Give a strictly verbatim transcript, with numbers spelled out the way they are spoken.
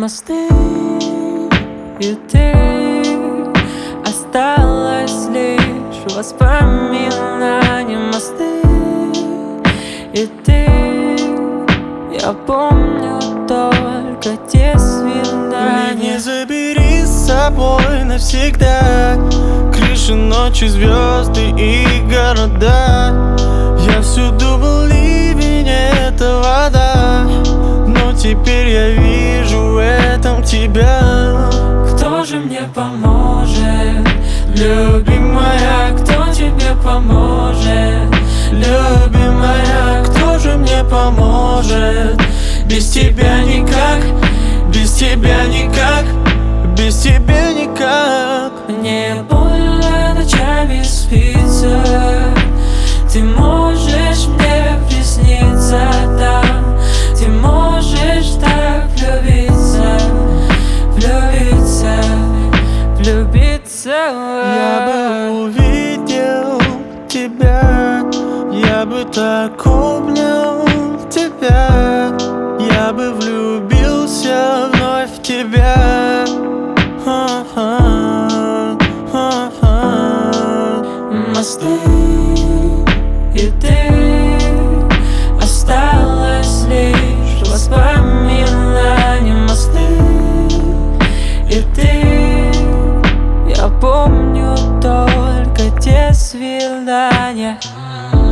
Мосты и ты, осталось лишь воспоминания. Мосты и ты, я помню только те свидания. Не забери с собой навсегда крыши, ночи, звезды и города. Я всюду был ливень, это вода, но теперь я вижу в этом тебя. Кто же мне поможет, любимая? Кто тебе поможет, любимая? Кто же мне поможет? Без тебя никак, без тебя никак, без тебя никак. Мне больно ночами спится, ты можешь мне присниться там, ты можешь так влюбиться, влюбиться, влюбиться. Я бы увидел тебя, я бы так обнял тебя, я бы влюбился вновь в тебя. Ха-ха, ха-ха. Мосты и ты, осталось лишь воспоминания. Мосты и ты, я помню только те свидания.